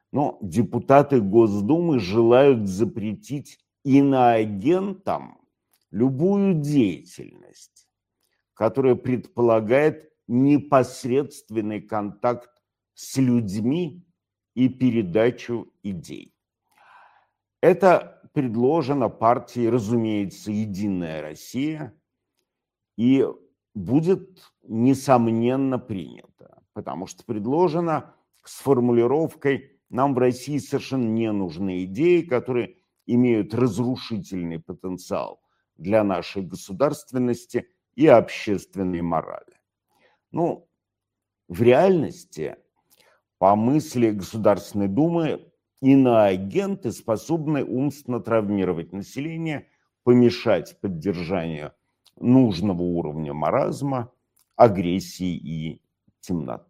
Но депутаты Госдумы желают запретить иноагентам любую деятельность, которая предполагает непосредственный контакт с людьми и передачу идей. Это предложено партией, разумеется, «Единая Россия» и будет, несомненно, принято, потому что предложено с формулировкой «нам в России совершенно не нужны идеи, которые имеют разрушительный потенциал для нашей государственности и общественной морали». Ну, в реальности, по мысли Государственной Думы, иноагенты способны умственно травмировать население, помешать поддержанию нужного уровня маразма, агрессии и темноты.